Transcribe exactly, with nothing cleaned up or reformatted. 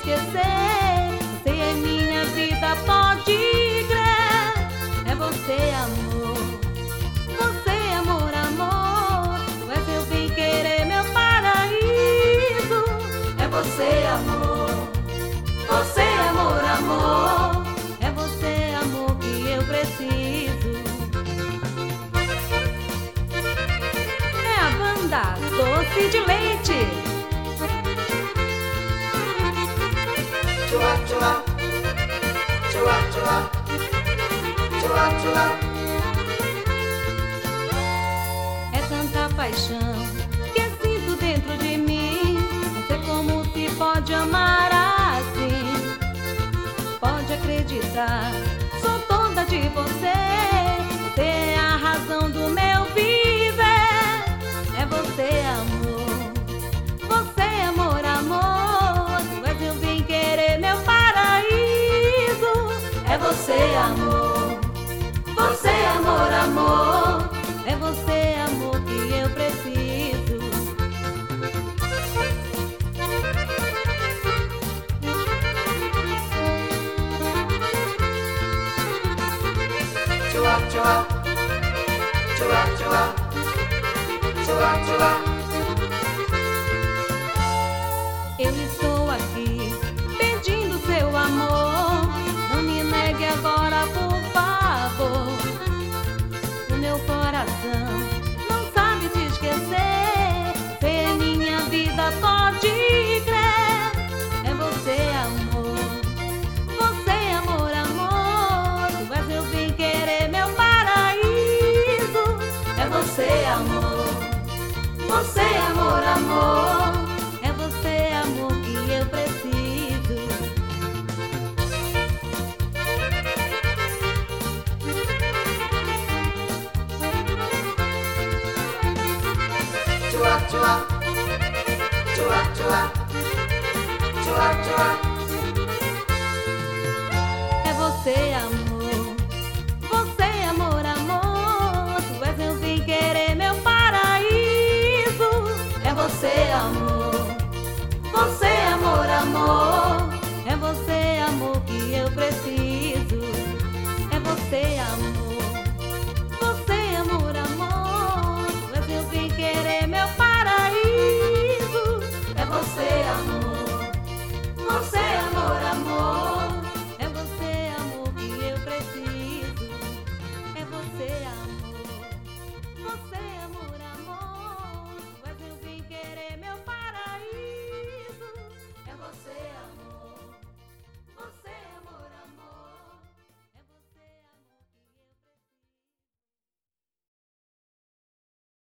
esquecer. Você é minha vida, pode crer. É você, amor. Você, amor, amor. Tu és meu bem querer, meu paraíso. É você, amor. Você, amor, amor. É você, amor, que eu preciso. É a banda Doce de Leite. Chua, chua, chua, chua, chua, chua. É tanta paixão que eu sinto dentro de mim. Não sei como se pode amar assim. Pode acreditar, sou toda de você. Você é a razão do meu viver. É você, amor. Você, amor, amor. Tu és meu bem querer, meu paraíso. É você, amor. Você, amor, amor. É você, amor, que eu preciso. Chua, chua, chua, chua, chua, chua. Eu estou aqui pedindo seu amor. Não me negue agora, por favor. O meu coração não sabe te esquecer. Você é minha vida, pode crer. É você, amor. Você, amor, amor. Tu és meu bem querer, meu paraíso. É você, amor. Você, amor, amor. É você, amor, que eu preciso. Chua, chua, chua, chua, chua, chua. É você, amor. Você, amor, amor. Tu és meu bem querer, meu paraíso. É você, amor. Você, amor, amor.